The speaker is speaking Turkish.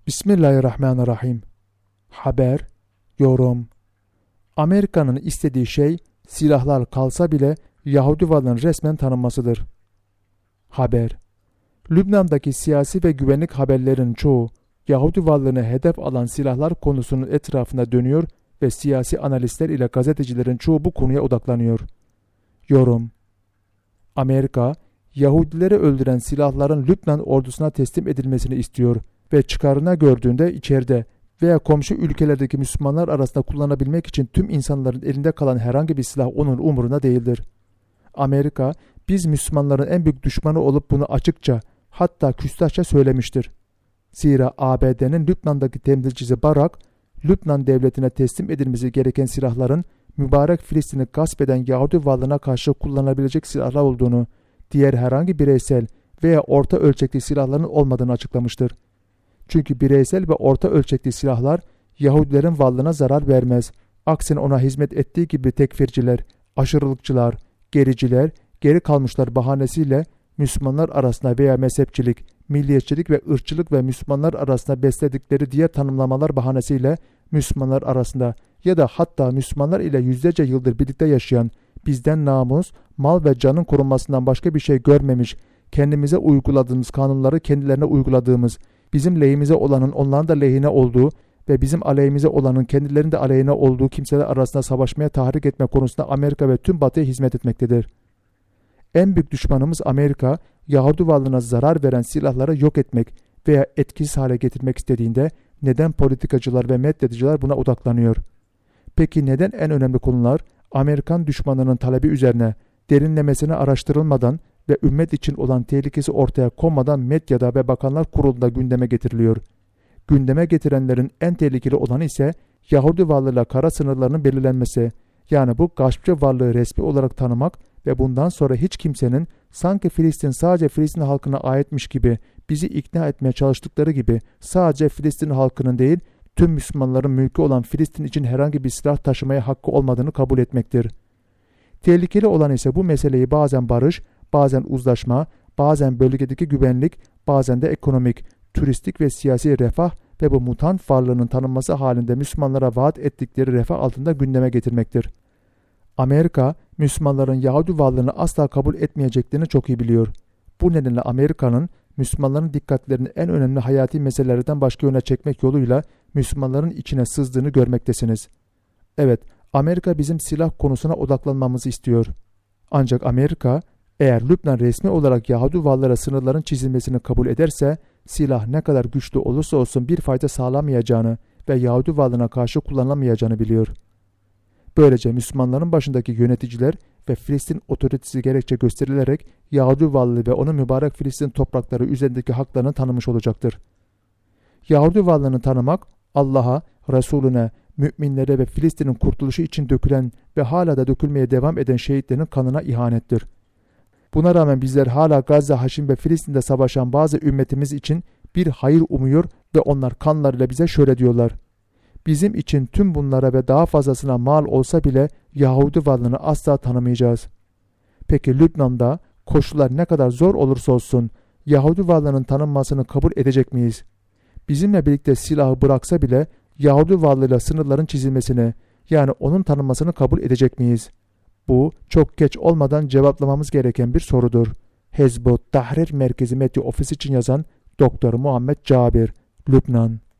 Bismillahirrahmanirrahim. Haber, yorum. Amerika'nın istediği şey silahlar kalsa bile Yahudi varlığının resmen tanınmasıdır. Haber. Lübnan'daki siyasi ve güvenlik haberlerin çoğu Yahudi varlığını hedef alan silahlar konusunun etrafında dönüyor ve siyasi analistler ile gazetecilerin çoğu bu konuya odaklanıyor. Yorum. Amerika, Yahudileri öldüren silahların Lübnan ordusuna teslim edilmesini istiyor ve çıkarına gördüğünde içeride veya komşu ülkelerdeki Müslümanlar arasında kullanabilmek için tüm insanların elinde kalan herhangi bir silah onun umuruna değildir. Amerika, biz Müslümanların en büyük düşmanı olup bunu açıkça, hatta küstahça söylemiştir. Zira ABD'nin Lübnan'daki temsilcisi Barak, Lübnan devletine teslim edilmesi gereken silahların mübarek Filistin'i gasp eden Yahudi varlığına karşı kullanılabilecek silahlar olduğunu, diğer herhangi bireysel veya orta ölçekli silahların olmadığını açıklamıştır. Çünkü bireysel ve orta ölçekli silahlar Yahudilerin varlığına zarar vermez. Aksine ona hizmet ettiği gibi tekfirciler, aşırılıkçılar, gericiler, geri kalmışlar bahanesiyle Müslümanlar arasında veya mezhepçilik, milliyetçilik ve ırkçılık ve Müslümanlar arasında besledikleri diğer tanımlamalar bahanesiyle Müslümanlar arasında ya da hatta Müslümanlar ile yüzlerce yıldır birlikte yaşayan, bizden namus, mal ve canın korunmasından başka bir şey görmemiş, kendimize uyguladığımız kanunları kendilerine uyguladığımız, bizim lehimize olanın onların da lehine olduğu ve bizim aleyhimize olanın kendilerinin de aleyhine olduğu kimseler arasında savaşmaya tahrik etme konusunda Amerika ve tüm Batı'ya hizmet etmektedir. En büyük düşmanımız Amerika, Yahudi varlığına zarar veren silahları yok etmek veya etkisiz hale getirmek istediğinde neden politikacılar ve medyacılar buna odaklanıyor? Peki neden en önemli konular Amerikan düşmanının talebi üzerine derinlemesine araştırılmadan ve ümmet için olan tehlikesi ortaya konmadan medyada ve bakanlar kurulunda gündeme getiriliyor? Gündeme getirenlerin en tehlikeli olanı ise Yahudi varlığıyla kara sınırlarının belirlenmesi, yani bu gaspçı varlığı resmi olarak tanımak ve bundan sonra hiç kimsenin sanki Filistin sadece Filistin halkına aitmiş gibi bizi ikna etmeye çalıştıkları gibi sadece Filistin halkının değil tüm Müslümanların mülkü olan Filistin için herhangi bir silah taşımaya hakkı olmadığını kabul etmektir. Tehlikeli olan ise bu meseleyi bazen barış, bazen uzlaşma, bazen bölgedeki güvenlik, bazen de ekonomik, turistik ve siyasi refah ve bu mutant varlığının tanınması halinde Müslümanlara vaat ettikleri refah altında gündeme getirmektir. Amerika, Müslümanların Yahudi varlığını asla kabul etmeyeceklerini çok iyi biliyor. Bu nedenle Amerika'nın Müslümanların dikkatlerini en önemli hayati meselelerden başka yöne çekmek yoluyla Müslümanların içine sızdığını görmektesiniz. Evet, Amerika bizim silah konusuna odaklanmamızı istiyor. Ancak Amerika, eğer Lübnan resmi olarak Yahudi varlığına sınırların çizilmesini kabul ederse, silah ne kadar güçlü olursa olsun bir fayda sağlamayacağını ve Yahudi varlığına karşı kullanılamayacağını biliyor. Böylece Müslümanların başındaki yöneticiler ve Filistin otoritesi gerekçe gösterilerek Yahudi varlığı ve onun mübarek Filistin toprakları üzerindeki haklarını tanımış olacaktır. Yahudi varlığını tanımak, Allah'a, Resulüne, müminlere ve Filistin'in kurtuluşu için dökülen ve hala da dökülmeye devam eden şehitlerin kanına ihanettir. Buna rağmen bizler hala Gazze, Haşim ve Filistin'de savaşan bazı ümmetimiz için bir hayır umuyor ve onlar kanlarıyla bize şöyle diyorlar: bizim için tüm bunlara ve daha fazlasına mal olsa bile Yahudi varlığını asla tanımayacağız. Peki Lübnan'da koşullar ne kadar zor olursa olsun Yahudi varlığının tanınmasını kabul edecek miyiz? Bizimle birlikte silahı bıraksa bile Yahudi varlığıyla sınırların çizilmesini, yani onun tanınmasını kabul edecek miyiz? Bu çok geç olmadan cevaplamamız gereken bir sorudur. Hezb-ı Tahrir Merkezi Medya Ofisi için yazan Doktor Muhammed Cabir, Lübnan.